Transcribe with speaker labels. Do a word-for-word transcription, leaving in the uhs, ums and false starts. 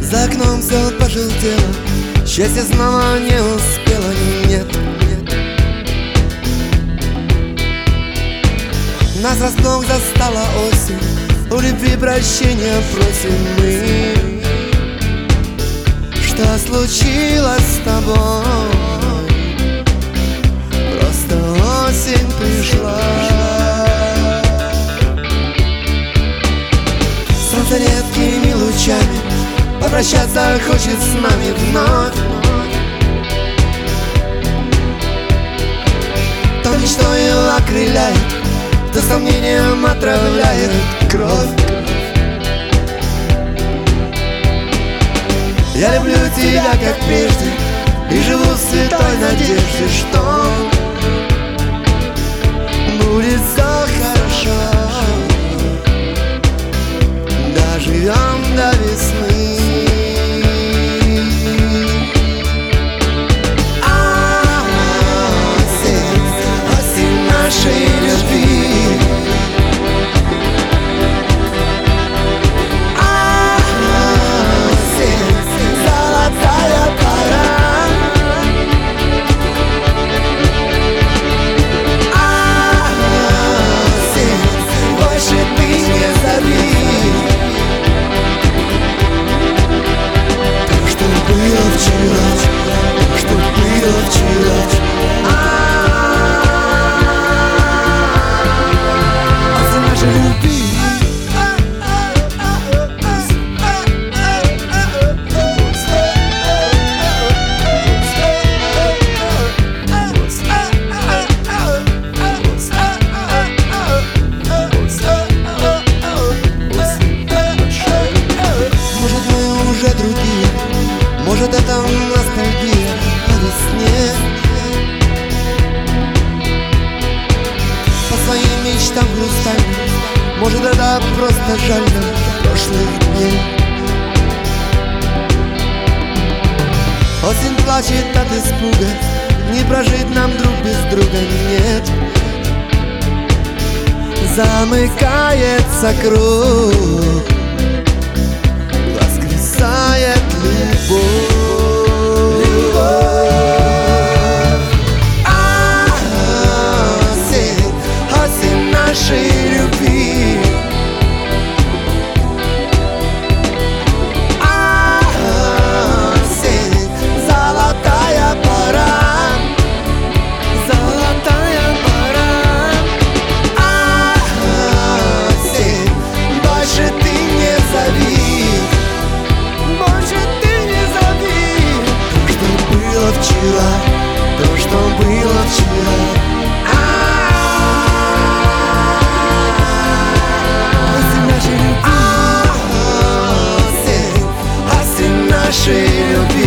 Speaker 1: За окном все пожелтело, счастье снова не успело, нет, нет. Нас врасплох застала осень, у любви прощения просим мы. Что случилось с тобой? Просто осень пришла. Солнце редкими лучами попрощаться хочет с нами вновь. То мечтою окрыляет, то сомнением отравляет кровь. Я люблю тебя как прежде и живу в святой надежде, что будет все хорошо. Доживем до весны. А, осень, осень нашей любви. А, осень, золотая пора. А, осень, больше ты не зови. Было вчера, что было вчера. Осень нашей любви. Может, мы уже другие, может, это ностальгия по весне, по своим мечтам хрустальным. Может, это просто жаль нам прошлых дней. Осень плачет от испуга, не прожить нам друг без друга, нет. Замыкается круг, воскресает любовь. А, осень, осень нашей любви. А, осень, золотая пора. Золотая пора. А, осень, больше ты не зови. Больше ты не зови. То, что было вчера, то, что было вчера. Осень нашей любви.